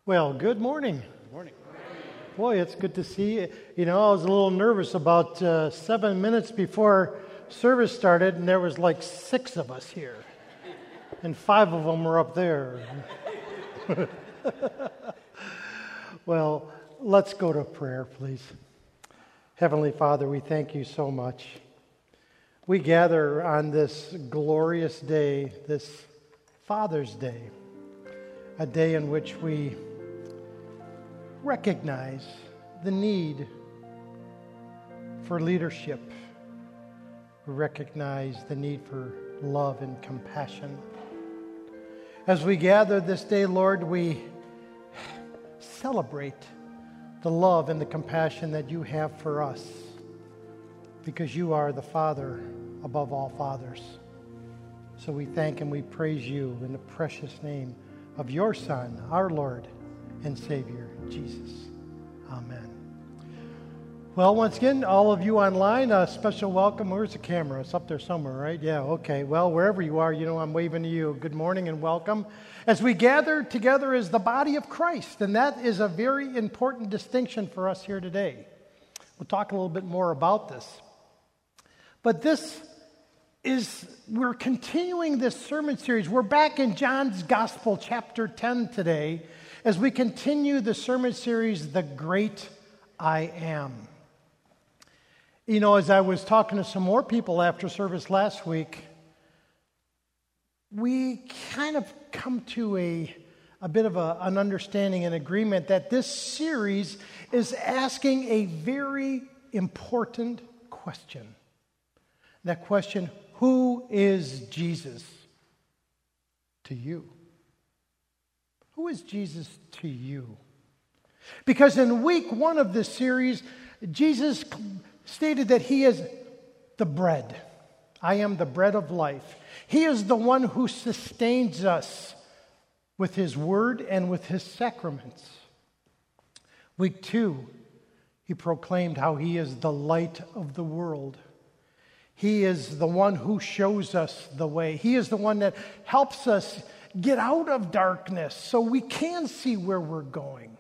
Well, good morning. Good morning. Boy, it's good to see you. You know, I was a little nervous about 7 minutes before service started, and there was like 6 of us here, and 5 of them were up there. Well, let's go to prayer, please. Heavenly Father, we thank you so much. We gather on this glorious day, this Father's Day, a day in which we recognize the need for leadership. We recognize the need for love and compassion. As we gather this day, Lord, we celebrate the love and the compassion that you have for us, because you are the Father above all fathers. So we thank and we praise you in the precious name of your Son, our Lord and Savior, Jesus. Amen. Well, once again, all of you online, a special welcome. Where's the camera? It's up there somewhere, right? Yeah, okay. Well, wherever you are, you know I'm waving to you. Good morning and welcome. As we gather together as the body of Christ, and that is a very important distinction for us here today. We'll talk a little bit more about this. But we're continuing this sermon series. We're back in John's Gospel, chapter 10 today, as we continue the sermon series, The Great I Am. You know, as I was talking to some more people after service last week, we kind of come to a bit of an understanding and agreement that this series is asking a very important question. That question, who is Jesus to you? Who is Jesus to you? Because in week 1 of this series, Jesus stated that he is the bread. I am the bread of life. He is the one who sustains us with his word and with his sacraments. Week 2, he proclaimed how he is the light of the world. He is the one who shows us the way. He is the one that helps us get out of darkness so we can see where we're going.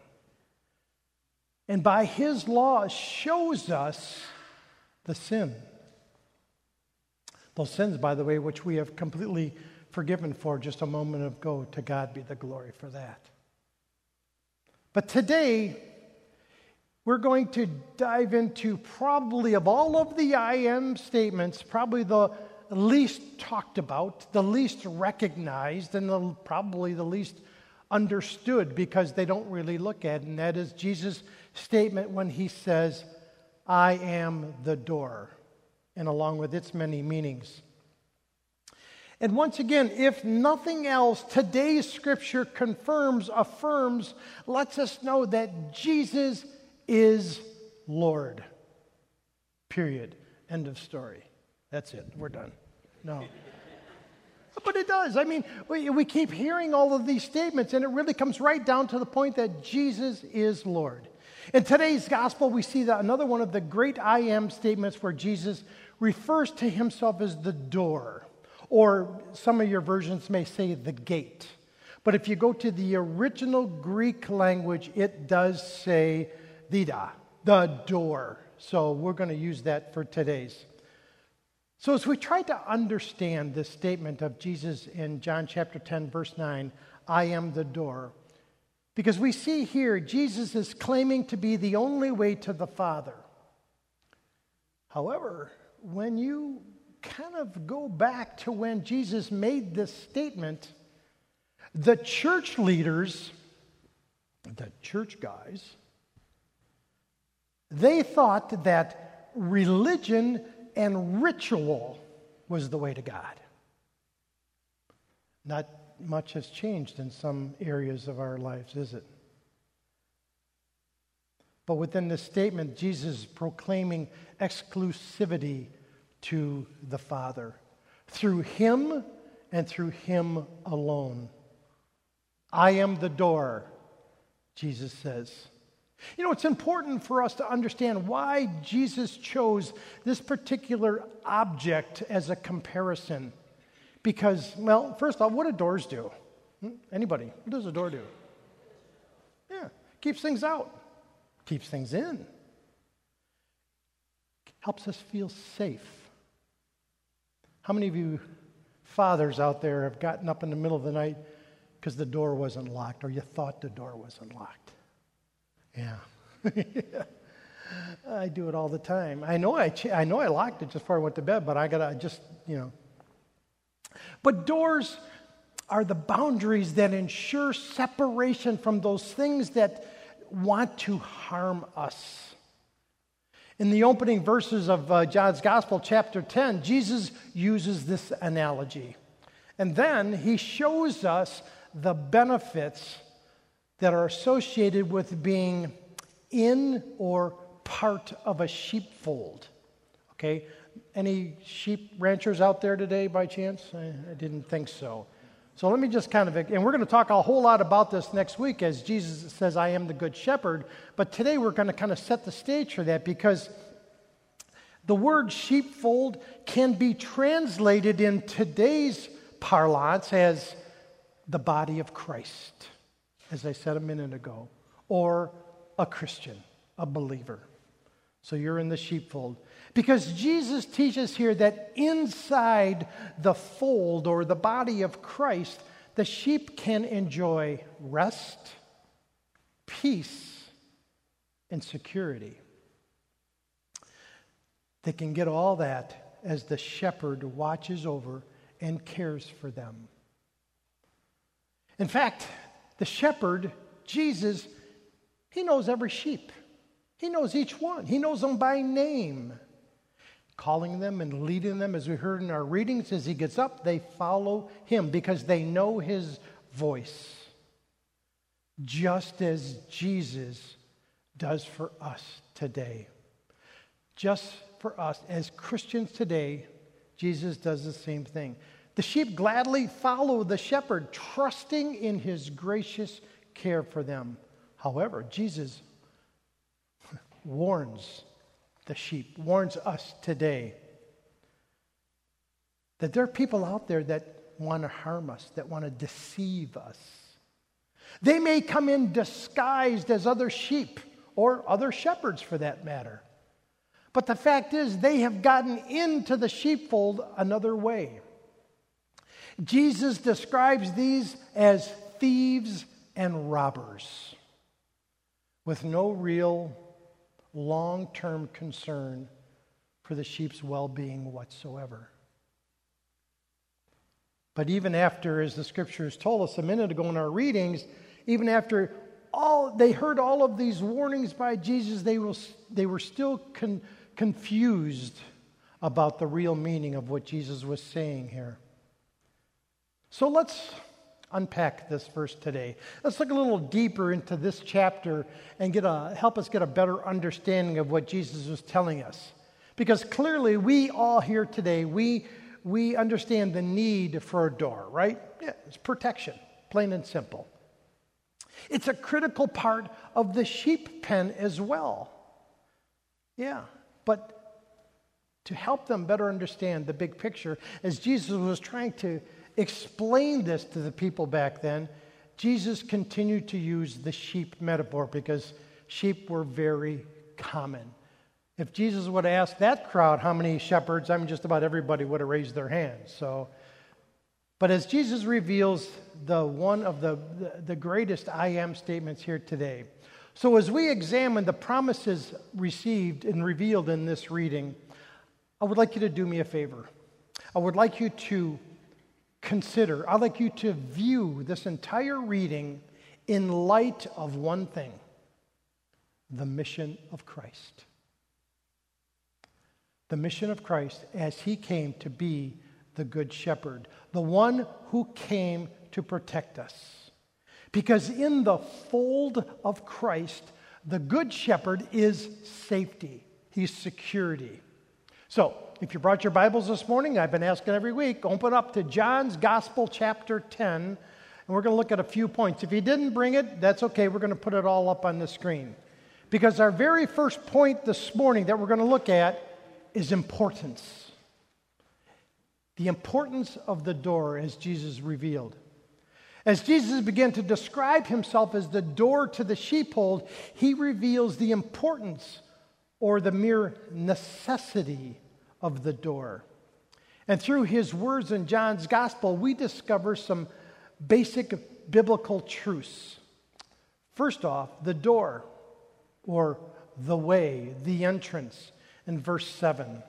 And by his law shows us the sin. Those sins, by the way, which we have completely forgiven for just a moment ago. To God be the glory for that. But today, we're going to dive into probably of all of the I am statements, probably the least talked about, the least recognized, and probably the least understood because they don't really look at it. And that is Jesus' statement when he says, I am the door, and along with its many meanings. And once again, if nothing else, today's scripture confirms, affirms, lets us know that Jesus is Lord. Period. End of story. That's it. We're done. No. But it does. I mean, we keep hearing all of these statements, and it really comes right down to the point that Jesus is Lord. In today's gospel, we see that another one of the great I am statements where Jesus refers to himself as the door, or some of your versions may say the gate. But if you go to the original Greek language, it does say the door. So we're going to use that for today's. So as we try to understand this statement of Jesus in John chapter 10, verse 9, I am the door, because we see here Jesus is claiming to be the only way to the Father. However, when you kind of go back to when Jesus made this statement, the church leaders, the church guys, they thought that religion and ritual was the way to God. Not much has changed in some areas of our lives, is it? But within this statement, Jesus is proclaiming exclusivity to the Father through him and through him alone. I am the door, Jesus says. You know, it's important for us to understand why Jesus chose this particular object as a comparison. Because, well, first off, what do doors do? Anybody? What does a door do? Keeps things out. Keeps things in. Helps us feel safe. How many of you fathers out there have gotten up in the middle of the night because the door wasn't locked, or you thought the door wasn't locked? Yeah. I do it all the time. I know I locked it just before I went to bed, but I gotta just, But doors are the boundaries that ensure separation from those things that want to harm us. In the opening verses of John's Gospel, chapter 10, Jesus uses this analogy. And then he shows us the benefits that are associated with being in or part of a sheepfold. Okay? Any sheep ranchers out there today by chance? I didn't think so. So let me just and we're going to talk a whole lot about this next week as Jesus says, I am the good shepherd. But today we're going to kind of set the stage for that, because the word sheepfold can be translated in today's parlance as the body of Christ, as I said a minute ago, or a Christian, a believer. So you're in the sheepfold. Because Jesus teaches here that inside the fold or the body of Christ, the sheep can enjoy rest, peace, and security. They can get all that as the shepherd watches over and cares for them. In fact, the shepherd, Jesus, he knows every sheep. He knows each one. He knows them by name. Calling them and leading them, as we heard in our readings, as he gets up, they follow him because they know his voice. Just as Jesus does for us today. Just for us as Christians today, Jesus does the same thing. The sheep gladly follow the shepherd, trusting in his gracious care for them. However, Jesus warns the sheep, warns us today that there are people out there that want to harm us, that want to deceive us. They may come in disguised as other sheep or other shepherds for that matter. But the fact is, they have gotten into the sheepfold another way. Jesus describes these as thieves and robbers with no real long-term concern for the sheep's well-being whatsoever. But even after, as the scriptures told us a minute ago in our readings, even after they heard all of these warnings by Jesus, they were still confused about the real meaning of what Jesus was saying here. So let's unpack this verse today. Let's look a little deeper into this chapter and help us get a better understanding of what Jesus was telling us. Because clearly we all here today, we understand the need for a door, right? Yeah, it's protection, plain and simple. It's a critical part of the sheep pen as well. Yeah, but to help them better understand the big picture, as Jesus was trying to explain this to the people back then, Jesus continued to use the sheep metaphor because sheep were very common. If Jesus would have asked that crowd how many shepherds, just about everybody would have raised their hands. But as Jesus reveals one of the greatest I am statements here today. So as we examine the promises received and revealed in this reading, I would like you to do me a favor. I would like you to I'd like you to view this entire reading in light of one thing: the mission of Christ. The mission of Christ as he came to be the good shepherd, the one who came to protect us. Because in the fold of Christ, the good shepherd is safety. He's security. So, if you brought your Bibles this morning, I've been asking every week, open up to John's Gospel, chapter 10, and we're going to look at a few points. If you didn't bring it, that's okay. We're going to put it all up on the screen. Because our very first point this morning that we're going to look at is importance. The importance of the door as Jesus revealed. As Jesus began to describe himself as the door to the sheepfold, he reveals the importance or the mere necessity of the door. And through his words in John's gospel, we discover some basic biblical truths. First off, the door, or the way, the entrance, in verse 7.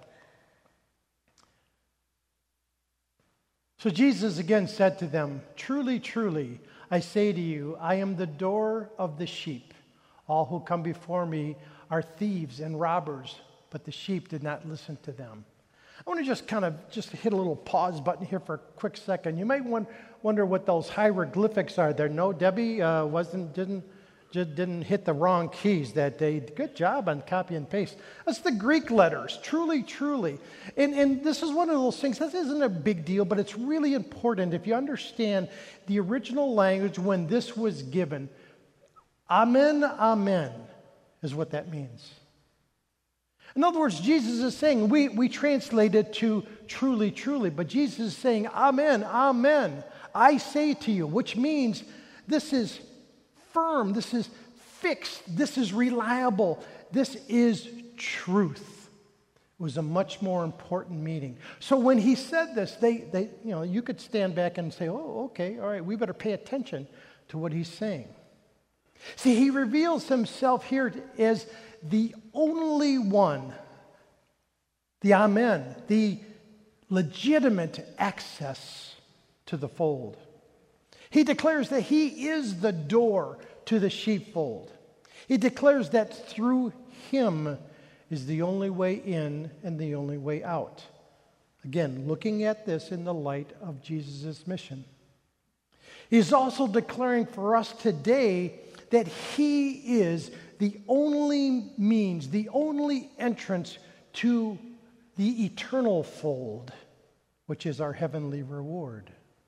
So Jesus again said to them, "Truly, truly, I say to you, I am the door of the sheep. All who come before me are thieves and robbers, but the sheep did not listen to them." I want to just hit a little pause button here for a quick second. You might wonder what those hieroglyphics are there. No, Debbie didn't hit the wrong keys that day. Good job on copy and paste. That's the Greek letters, truly, truly. And this is one of those things, this isn't a big deal, but it's really important if you understand the original language when this was given. Amen, amen is what that means. In other words, Jesus is saying, we translate it to truly, truly, but Jesus is saying, amen, amen, I say to you, which means this is firm, this is fixed, this is reliable, this is truth. It was a much more important meaning. So when he said this, you could stand back and say, oh, okay, all right, we better pay attention to what he's saying. See, he reveals himself here as the only one, the Amen, the legitimate access to the fold. He declares that he is the door to the sheepfold. He declares that through him is the only way in and the only way out. Again, looking at this in the light of Jesus' mission. He's also declaring for us today that he is the only means, the only entrance to the eternal fold, which is our heavenly reward.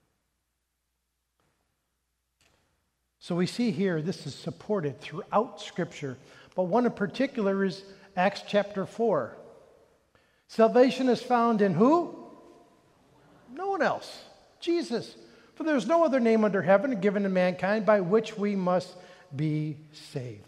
So we see here this is supported throughout Scripture, but one in particular is Acts chapter 4. Salvation is found in who? No one else. Jesus. For there is no other name under heaven given to mankind by which we must be saved.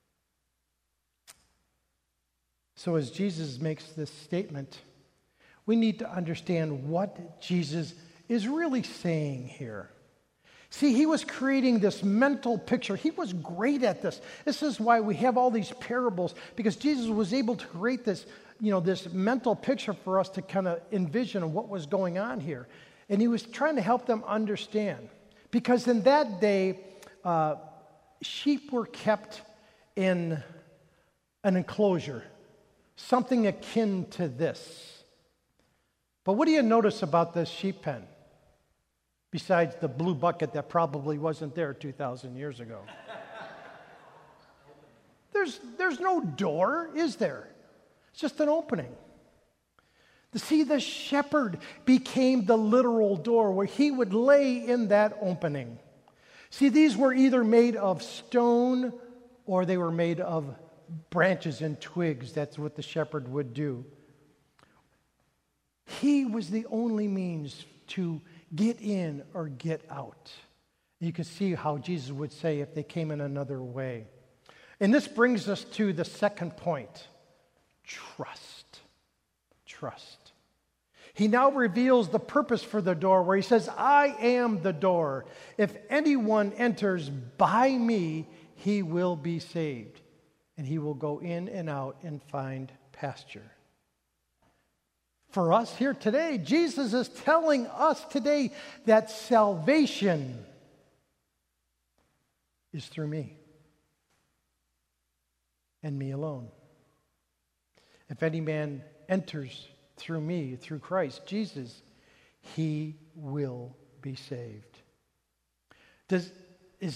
So as Jesus makes this statement, we need to understand what Jesus is really saying here. See, he was creating this mental picture. He was great at this. This is why we have all these parables, because Jesus was able to create this, this mental picture for us to kind of envision what was going on here. And he was trying to help them understand. Because in that day, sheep were kept in an enclosure, something akin to this. But what do you notice about this sheep pen? Besides the blue bucket that probably wasn't there 2,000 years ago. There's no door, is there? It's just an opening. See, the shepherd became the literal door where he would lay in that opening. See, these were either made of stone or they were made of branches and twigs. That's what the shepherd would do. He was the only means to get in or get out. You can see how Jesus would say if they came in another way. And this brings us to the second point. Trust. Trust. He now reveals the purpose for the door where he says, I am the door. If anyone enters by me, he will be saved. And he will go in and out and find pasture. For us here today, Jesus is telling us today that salvation is through me and me alone. If any man enters through me, through Christ Jesus, he will be saved. Are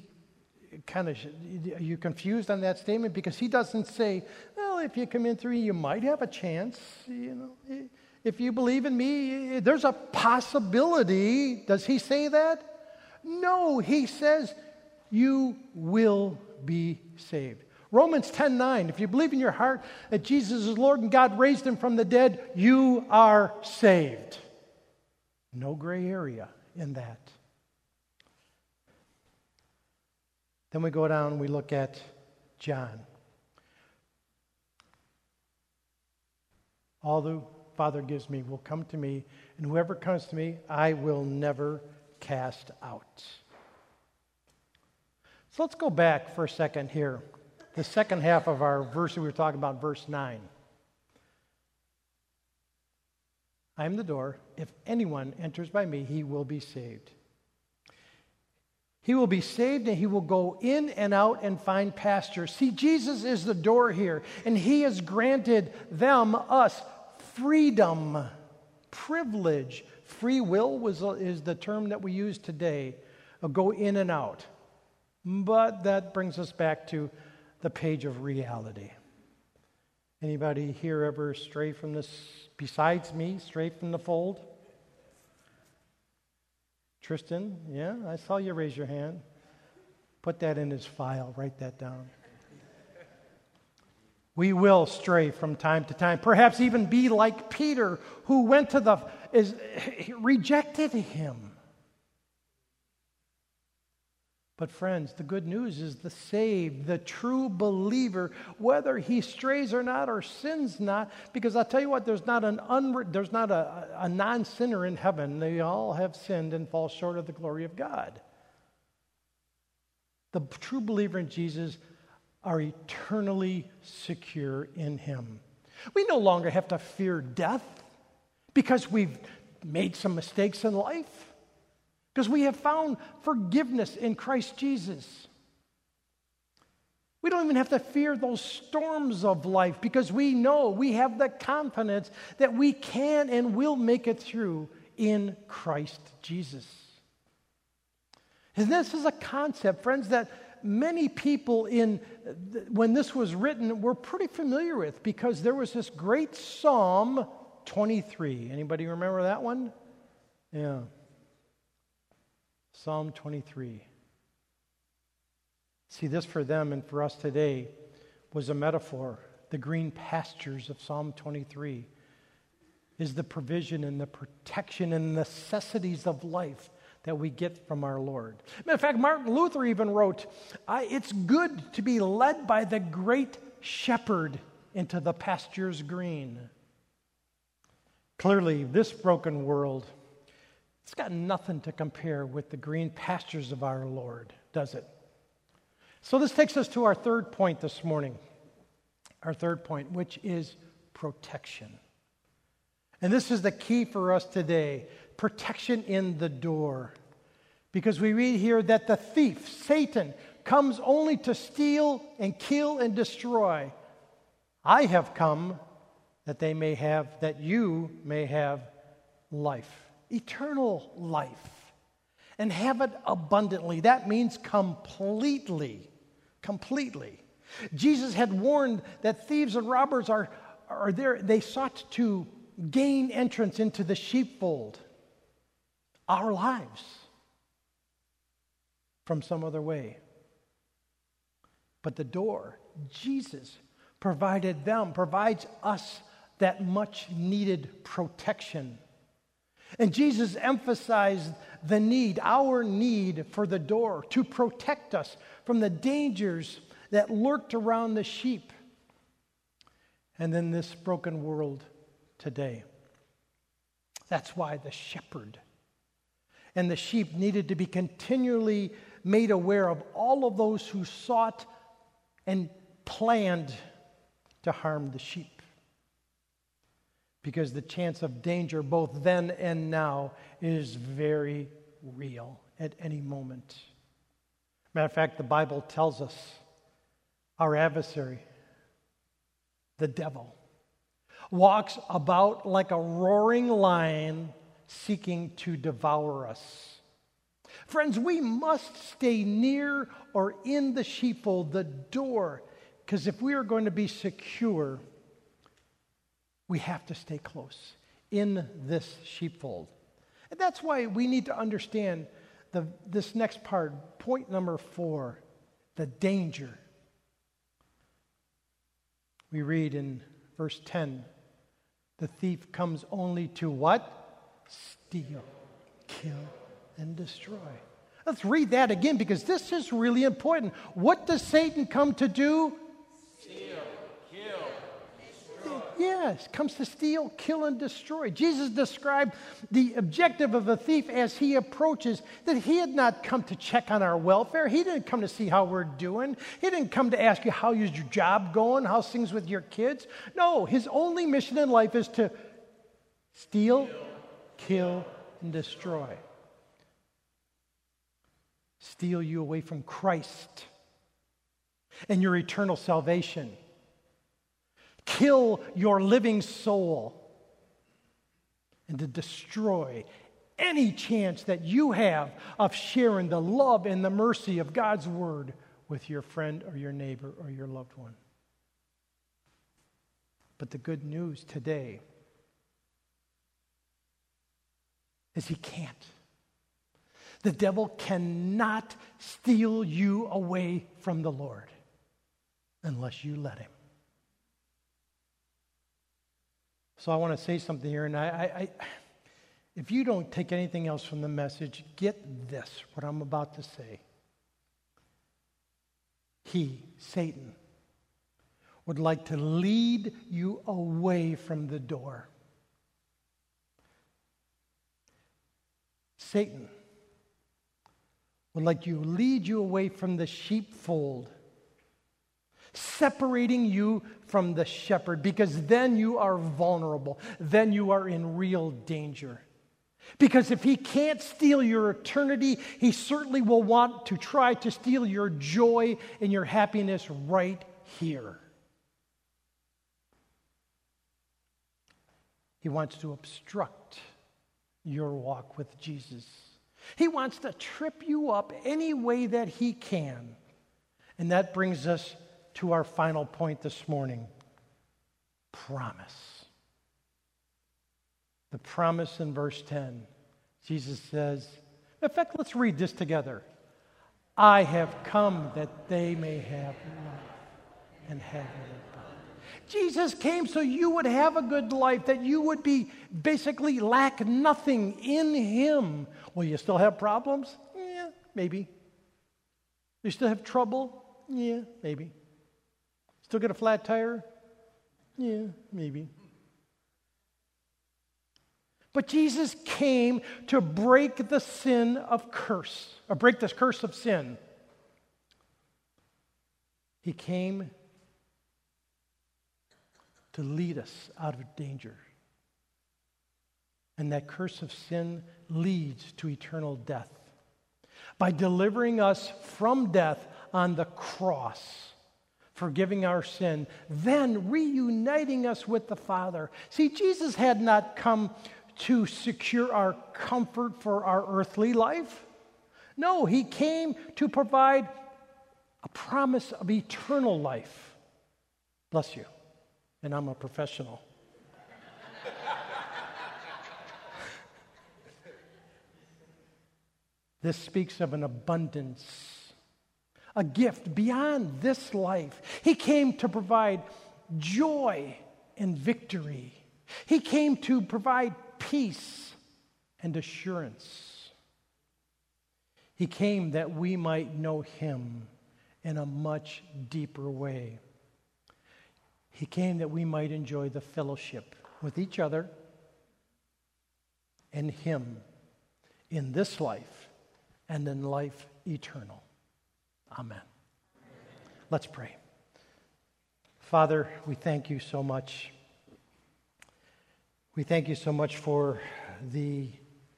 you confused on that statement? Because he doesn't say, well, if you come in through me, you might have a chance. If you believe in me, there's a possibility. Does he say that? No, he says you will be saved. Romans 10:9, if you believe in your heart that Jesus is Lord and God raised him from the dead, you are saved. No gray area in that. Then we go down and we look at John. All the Father gives me will come to me, and whoever comes to me, I will never cast out. So let's go back for a second here. The second half of our verse we were talking about, verse 9. I am the door. If anyone enters by me, he will be saved. He will be saved and he will go in and out and find pasture. See, Jesus is the door here, and he has granted them, us, freedom, privilege. Free will is the term that we use today, go in and out. But that brings us back to the page of reality. Anybody here ever stray from this, besides me, stray from the fold? Tristan, yeah, I saw you raise your hand. Put that in his file, write that down. We will stray from time to time, perhaps even be like Peter, who went to rejected him. But friends, the good news is the saved, the true believer, whether he strays or not or sins not, because I'll tell you what, there's not a non-sinner in heaven. They all have sinned and fall short of the glory of God. The true believer in Jesus are eternally secure in him. We no longer have to fear death because we've made some mistakes in life, because we have found forgiveness in Christ Jesus. We don't even have to fear those storms of life because we know, we have the confidence that we can and will make it through in Christ Jesus. And this is a concept, friends, that many people when this was written were pretty familiar with, because there was this great Psalm 23. Anybody remember that one? Yeah. Psalm 23. See, this for them and for us today was a metaphor. The green pastures of Psalm 23 is the provision and the protection and necessities of life that we get from our Lord. Matter of fact, Martin Luther even wrote, it's good to be led by the great shepherd into the pastures green. Clearly, this broken world, it's got nothing to compare with the green pastures of our Lord, does it? So this takes us to our third point this morning. Our third point, which is protection. And this is the key for us today. Protection in the door. Because we read here that the thief, Satan, comes only to steal and kill and destroy. I have come that you may have life. Eternal life, and have it abundantly. That means completely. Jesus had warned that thieves and robbers are there. They sought to gain entrance into the sheepfold, our lives, from some other way. But the door, Jesus, provides us that much needed protection. And Jesus emphasized our need for the door to protect us from the dangers that lurked around the sheep and in this broken world today. That's why the shepherd and the sheep needed to be continually made aware of all of those who sought and planned to harm the sheep. Because the chance of danger both then and now is very real at any moment. Matter of fact, the Bible tells us our adversary, the devil, walks about like a roaring lion seeking to devour us. Friends, we must stay near or in the sheepfold, the door, because if we are going to be secure, we have to stay close in this sheepfold. And that's why we need to understand this next part, point number 4, the danger. We read in verse 10, the thief comes only to what? Steal, kill, and destroy. Let's read that again because this is really important. What does Satan come to do? Steal, kill, destroy. Yes, comes to steal, kill, and destroy. Jesus described the objective of a thief as he approaches, that he had not come to check on our welfare. He didn't come to see how we're doing. He didn't come to ask you how is your job going, how's things with your kids. No, his only mission in life is to steal, kill, and destroy. Steal you away from Christ and your eternal salvation. Kill your living soul. And to destroy any chance that you have of sharing the love and the mercy of God's word with your friend or your neighbor or your loved one. But the good news today is he can't. The devil cannot steal you away from the Lord unless you let him. So I want to say something here, and I if you don't take anything else from the message, get this, what I'm about to say. He, Satan, would like to lead you away from the door. Satan would like to lead you away from the sheepfold, separating you from the shepherd, because then you are vulnerable. Then you are in real danger. Because if he can't steal your eternity, he certainly will want to try to steal your joy and your happiness right here. He wants to obstruct your walk with Jesus. He wants to trip you up any way that he can. And that brings us to our final point this morning. Promise. The promise in verse 10. Jesus says, in fact, let's read this together. I have come that they may have life and have it abundantly. Jesus came so you would have a good life, that you would be basically lack nothing in him. Will you still have problems? Yeah, maybe. You still have trouble? Yeah, maybe. Still get a flat tire? Yeah, maybe. But Jesus came to break the sin of curse, or break this curse of sin. He came to lead us out of danger. And that curse of sin leads to eternal death. By delivering us from death on the cross, forgiving our sin, then reuniting us with the Father. See, Jesus had not come to secure our comfort for our earthly life. No, he came to provide a promise of eternal life. Bless you. And I'm a professional. This speaks of an abundance, a gift beyond this life. He came to provide joy and victory. He came to provide peace and assurance. He came that we might know him in a much deeper way. He came that we might enjoy the fellowship with each other and him in this life and in life eternal. Amen. Let's pray. Father, we thank you so much. We thank you so much for the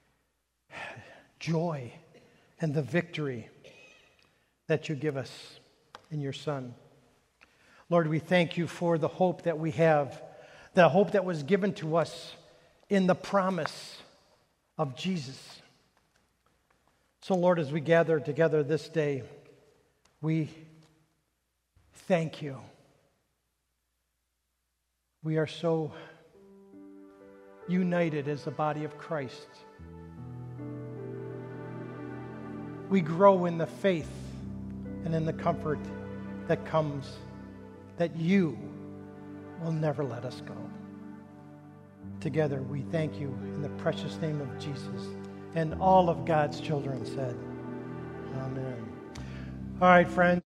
joy and the victory that you give us in your Son. Lord, we thank you for the hope that we have, the hope that was given to us in the promise of Jesus. So, Lord, as we gather together this day, we thank you. We are so united as the body of Christ. We grow in the faith and in the comfort that comes that you will never let us go. Together we thank you in the precious name of Jesus. And all of God's children said, Amen. All right, friends.